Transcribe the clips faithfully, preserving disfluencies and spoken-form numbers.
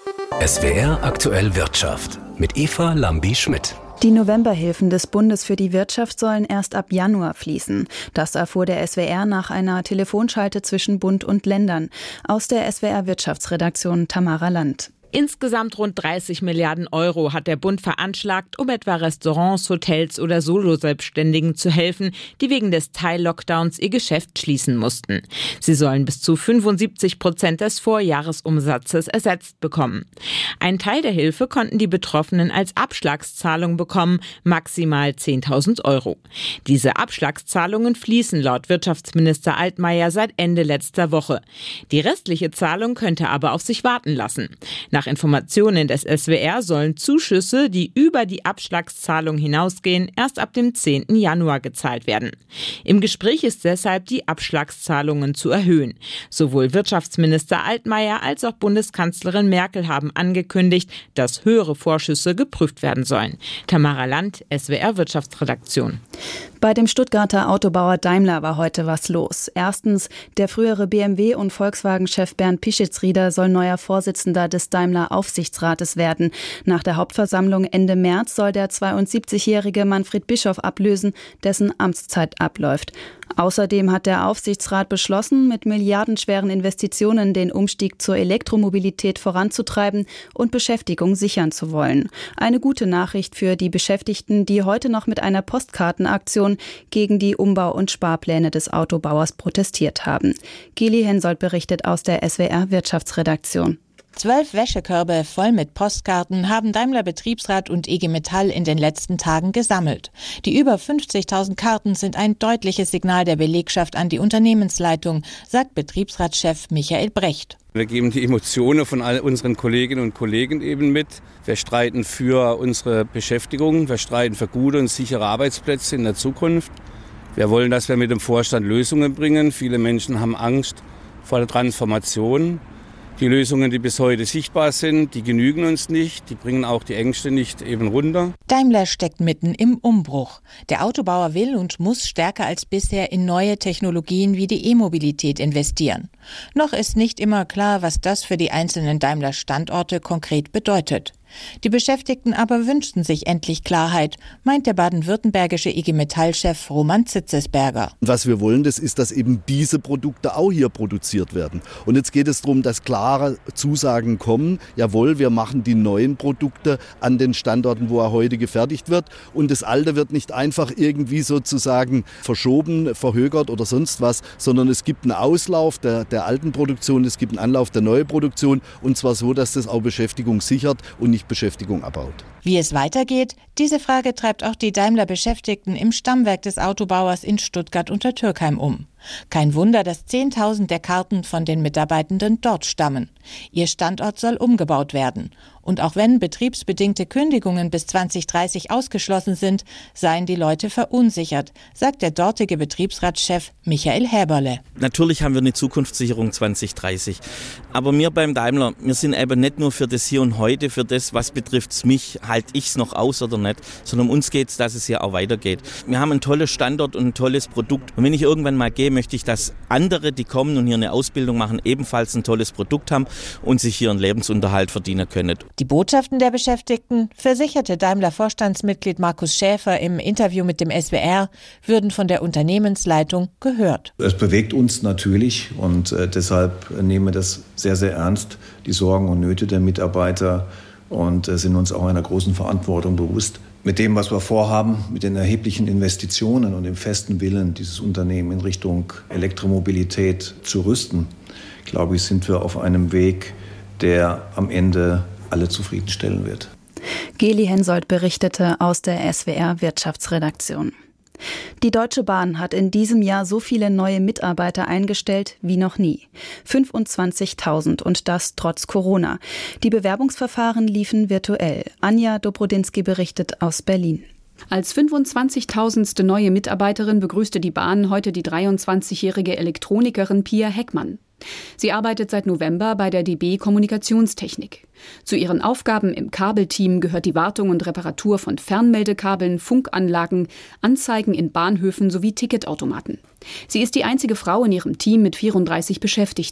S W R aktuell Wirtschaft mit Eva Lambi-Schmidt. Die Novemberhilfen des Bundes für die Wirtschaft sollen erst ab Januar fließen. Das erfuhr der S W R nach einer Telefonschalte zwischen Bund und Ländern. Aus der S W R Wirtschaftsredaktion Tamara Land. Insgesamt rund dreißig Milliarden Euro hat der Bund veranschlagt, um etwa Restaurants, Hotels oder Soloselbstständigen zu helfen, die wegen des Teil-Lockdowns ihr Geschäft schließen mussten. Sie sollen bis zu fünfundsiebzig Prozent des Vorjahresumsatzes ersetzt bekommen. Ein Teil der Hilfe konnten die Betroffenen als Abschlagszahlung bekommen, maximal zehntausend Euro. Diese Abschlagszahlungen fließen laut Wirtschaftsminister Altmaier seit Ende letzter Woche. Die restliche Zahlung könnte aber auf sich warten lassen. Nach Informationen des S W R sollen Zuschüsse, die über die Abschlagszahlung hinausgehen, erst ab dem zehnten Januar gezahlt werden. Im Gespräch ist deshalb, die Abschlagszahlungen zu erhöhen. Sowohl Wirtschaftsminister Altmaier als auch Bundeskanzlerin Merkel haben angekündigt, dass höhere Vorschüsse geprüft werden sollen. Tamara Land, S W R Wirtschaftsredaktion. Bei dem Stuttgarter Autobauer Daimler war heute was los. Erstens, der frühere B M W- und Volkswagen-Chef Bernd Pischetsrieder soll neuer Vorsitzender des Daimler-Aufsichtsrates werden. Nach der Hauptversammlung Ende März soll der zweiundsiebzigjährige Manfred Bischoff ablösen, dessen Amtszeit abläuft. Außerdem hat der Aufsichtsrat beschlossen, mit milliardenschweren Investitionen den Umstieg zur Elektromobilität voranzutreiben und Beschäftigung sichern zu wollen. Eine gute Nachricht für die Beschäftigten, die heute noch mit einer Postkartenaktion gegen die Umbau- und Sparpläne des Autobauers protestiert haben. Geli Hensoldt berichtet aus der S W R Wirtschaftsredaktion. Zwölf Wäschekörbe voll mit Postkarten haben Daimler Betriebsrat und I G Metall in den letzten Tagen gesammelt. Die über fünfzigtausend Karten sind ein deutliches Signal der Belegschaft an die Unternehmensleitung, sagt Betriebsratschef Michael Brecht. Wir geben die Emotionen von all unseren Kolleginnen und Kollegen eben mit. Wir streiten für unsere Beschäftigung, wir streiten für gute und sichere Arbeitsplätze in der Zukunft. Wir wollen, dass wir mit dem Vorstand Lösungen bringen. Viele Menschen haben Angst vor der Transformation. Die Lösungen, die bis heute sichtbar sind, die genügen uns nicht, die bringen auch die Ängste nicht eben runter. Daimler steckt mitten im Umbruch. Der Autobauer will und muss stärker als bisher in neue Technologien wie die E-Mobilität investieren. Noch ist nicht immer klar, was das für die einzelnen Daimler-Standorte konkret bedeutet. Die Beschäftigten aber wünschten sich endlich Klarheit, meint der baden-württembergische I G Metall-Chef Roman Zitzesberger. Was wir wollen, das ist, dass eben diese Produkte auch hier produziert werden. Und jetzt geht es darum, dass klare Zusagen kommen. Jawohl, wir machen die neuen Produkte an den Standorten, wo er heute gefertigt wird. Und das Alte wird nicht einfach irgendwie sozusagen verschoben, verhökert oder sonst was, sondern es gibt einen Auslauf der, der alten Produktion, es gibt einen Anlauf der neuen Produktion. Und zwar so, dass das auch Beschäftigung sichert und nicht Beschäftigung abbaut. Wie es weitergeht, diese Frage treibt auch die Daimler-Beschäftigten im Stammwerk des Autobauers in Stuttgart unter Türkheim um. Kein Wunder, dass zehntausend der Karten von den Mitarbeitenden dort stammen. Ihr Standort soll umgebaut werden. Und auch wenn betriebsbedingte Kündigungen bis zwanzig dreißig ausgeschlossen sind, seien die Leute verunsichert, sagt der dortige Betriebsratschef Michael Häberle. Natürlich haben wir eine Zukunftssicherung zwanzig dreißig. Aber wir beim Daimler, wir sind eben nicht nur für das Hier und Heute, für das, was betrifft mich, halte ich es noch aus oder nicht, sondern um uns geht es, dass es hier auch weitergeht. Wir haben einen tollen Standort und ein tolles Produkt. Und wenn ich irgendwann mal gehe, möchte ich, dass andere, die kommen und hier eine Ausbildung machen, ebenfalls ein tolles Produkt haben und sich hier einen Lebensunterhalt verdienen können. Die Botschaften der Beschäftigten, versicherte Daimler-Vorstandsmitglied Markus Schäfer im Interview mit dem S W R, würden von der Unternehmensleitung gehört. Es bewegt uns natürlich und äh, deshalb nehmen wir das sehr, sehr ernst, die Sorgen und Nöte der Mitarbeiter und äh, sind uns auch einer großen Verantwortung bewusst. Mit dem, was wir vorhaben, mit den erheblichen Investitionen und dem festen Willen, dieses Unternehmen in Richtung Elektromobilität zu rüsten, glaube ich, sind wir auf einem Weg, der am Ende alle zufriedenstellen wird. Geli Hensoldt berichtete aus der S W R Wirtschaftsredaktion. Die Deutsche Bahn hat in diesem Jahr so viele neue Mitarbeiter eingestellt wie noch nie. fünfundzwanzigtausend und das trotz Corona. Die Bewerbungsverfahren liefen virtuell. Anja Dobrodinsky berichtet aus Berlin. Als fünfundzwanzigtausendste neue Mitarbeiterin begrüßte die Bahn heute die dreiundzwanzigjährige Elektronikerin Pia Heckmann. Sie arbeitet seit November bei der D B Kommunikationstechnik. Zu ihren Aufgaben im Kabelteam gehört die Wartung und Reparatur von Fernmeldekabeln, Funkanlagen, Anzeigen in Bahnhöfen sowie Ticketautomaten. Sie ist die einzige Frau in ihrem Team mit vierunddreißig Beschäftigten.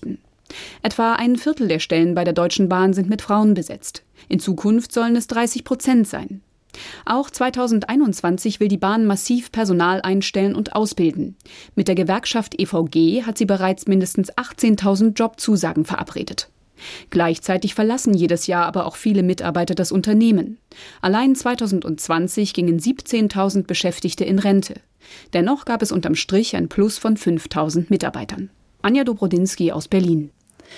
Etwa ein Viertel der Stellen bei der Deutschen Bahn sind mit Frauen besetzt. In Zukunft sollen es dreißig Prozent sein. Auch zweitausendeinundzwanzig will die Bahn massiv Personal einstellen und ausbilden. Mit der Gewerkschaft E V G hat sie bereits mindestens achtzehntausend Jobzusagen verabredet. Gleichzeitig verlassen jedes Jahr aber auch viele Mitarbeiter das Unternehmen. Allein zweitausendzwanzig gingen siebzehntausend Beschäftigte in Rente. Dennoch gab es unterm Strich ein Plus von fünftausend Mitarbeitern. Anja Dobrodinsky aus Berlin.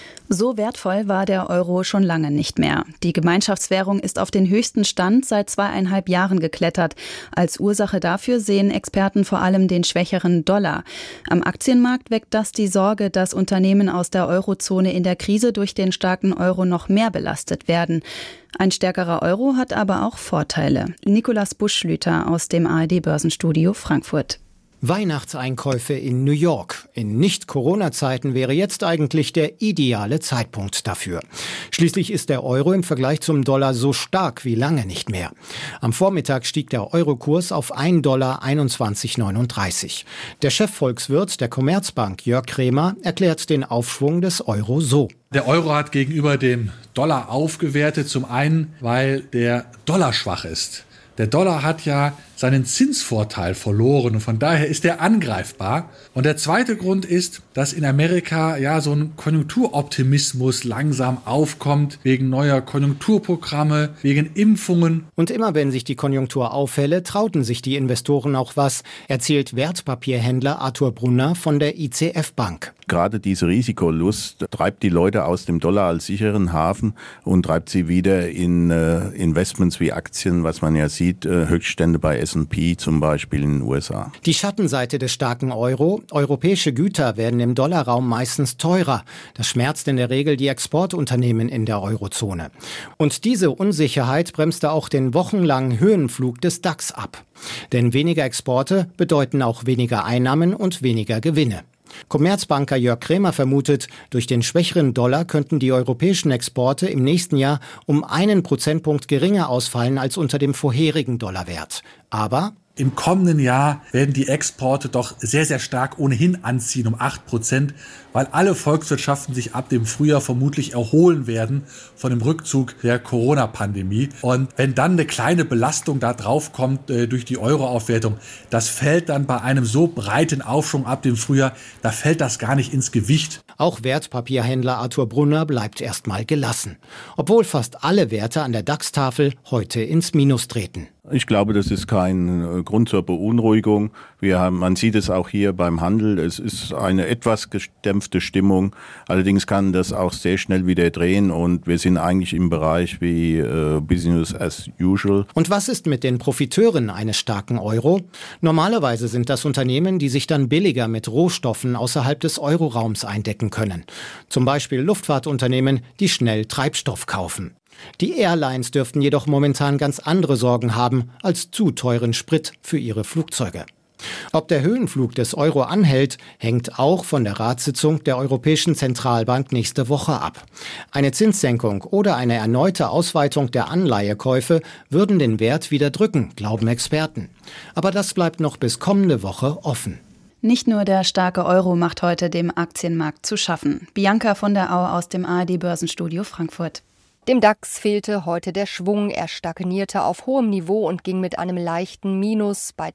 So wertvoll war der Euro schon lange nicht mehr. Die Gemeinschaftswährung ist auf den höchsten Stand seit zweieinhalb Jahren geklettert. Als Ursache dafür sehen Experten vor allem den schwächeren Dollar. Am Aktienmarkt weckt das die Sorge, dass Unternehmen aus der Eurozone in der Krise durch den starken Euro noch mehr belastet werden. Ein stärkerer Euro hat aber auch Vorteile. Nikolaus Buschlüter aus dem A R D-Börsenstudio Frankfurt. Weihnachtseinkäufe in New York. In Nicht-Corona-Zeiten wäre jetzt eigentlich der ideale Zeitpunkt dafür. Schließlich ist der Euro im Vergleich zum Dollar so stark wie lange nicht mehr. Am Vormittag stieg der Eurokurs auf ein Dollar einundzwanzig neununddreißig. Der Chefvolkswirt der Commerzbank, Jörg Kremer, erklärt den Aufschwung des Euro so. Der Euro hat gegenüber dem Dollar aufgewertet, zum einen, weil der Dollar schwach ist. Der Dollar hat ja seinen Zinsvorteil verloren und von daher ist er angreifbar. Und der zweite Grund ist, dass in Amerika ja so ein Konjunkturoptimismus langsam aufkommt, wegen neuer Konjunkturprogramme, wegen Impfungen. Und immer wenn sich die Konjunktur aufhelle, trauten sich die Investoren auch was, erzählt Wertpapierhändler Arthur Brunner von der I C F Bank. Gerade diese Risikolust treibt die Leute aus dem Dollar als sicheren Hafen und treibt sie wieder in äh, Investments wie Aktien, was man ja sieht, äh, Höchststände bei S und P zum Beispiel in den U S A. Die Schattenseite des starken Euro: Europäische Güter werden im Dollarraum meistens teurer. Das schmerzt in der Regel die Exportunternehmen in der Eurozone. Und diese Unsicherheit bremste auch den wochenlangen Höhenflug des DAX ab. Denn weniger Exporte bedeuten auch weniger Einnahmen und weniger Gewinne. Commerzbanker Jörg Kremer vermutet, durch den schwächeren Dollar könnten die europäischen Exporte im nächsten Jahr um einen Prozentpunkt geringer ausfallen als unter dem vorherigen Dollarwert. Aber im kommenden Jahr werden die Exporte doch sehr, sehr stark ohnehin anziehen, um acht Prozent, weil alle Volkswirtschaften sich ab dem Frühjahr vermutlich erholen werden von dem Rückzug der Corona-Pandemie. Und wenn dann eine kleine Belastung da drauf kommt äh, durch die Euro-Aufwertung, das fällt dann bei einem so breiten Aufschwung ab dem Frühjahr, da fällt das gar nicht ins Gewicht. Auch Wertpapierhändler Arthur Brunner bleibt erstmal gelassen, obwohl fast alle Werte an der DAX-Tafel heute ins Minus treten. Ich glaube, das ist kein Grund zur Beunruhigung. Wir haben, man sieht es auch hier beim Handel. Es ist eine etwas gedämpfte Stimmung. Allerdings kann das auch sehr schnell wieder drehen und wir sind eigentlich im Bereich wie äh, Business as usual. Und was ist mit den Profiteuren eines starken Euro? Normalerweise sind das Unternehmen, die sich dann billiger mit Rohstoffen außerhalb des Euroraums eindecken können. Zum Beispiel Luftfahrtunternehmen, die schnell Treibstoff kaufen. Die Airlines dürften jedoch momentan ganz andere Sorgen haben als zu teuren Sprit für ihre Flugzeuge. Ob der Höhenflug des Euro anhält, hängt auch von der Ratssitzung der Europäischen Zentralbank nächste Woche ab. Eine Zinssenkung oder eine erneute Ausweitung der Anleihekäufe würden den Wert wieder drücken, glauben Experten. Aber das bleibt noch bis kommende Woche offen. Nicht nur der starke Euro macht heute dem Aktienmarkt zu schaffen. Bianca von der Au aus dem A R D-Börsenstudio Frankfurt. Dem DAX fehlte heute der Schwung. Er stagnierte auf hohem Niveau und ging mit einem leichten Minus bei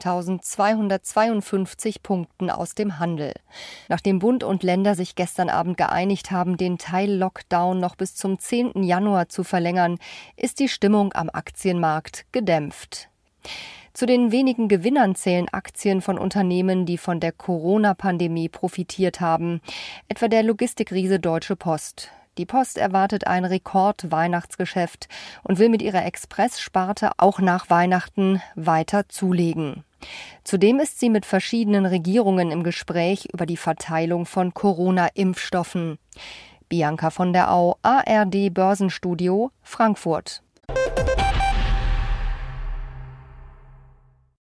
dreizehntausendzweihundertzweiundfünfzig Punkten aus dem Handel. Nachdem Bund und Länder sich gestern Abend geeinigt haben, den Teil-Lockdown noch bis zum zehnten Januar zu verlängern, ist die Stimmung am Aktienmarkt gedämpft. Zu den wenigen Gewinnern zählen Aktien von Unternehmen, die von der Corona-Pandemie profitiert haben, etwa der Logistikriese Deutsche Post. Die Post erwartet ein Rekord-Weihnachtsgeschäft und will mit ihrer Express-Sparte auch nach Weihnachten weiter zulegen. Zudem ist sie mit verschiedenen Regierungen im Gespräch über die Verteilung von Corona-Impfstoffen. Bianca von der Au, A R D Börsenstudio, Frankfurt.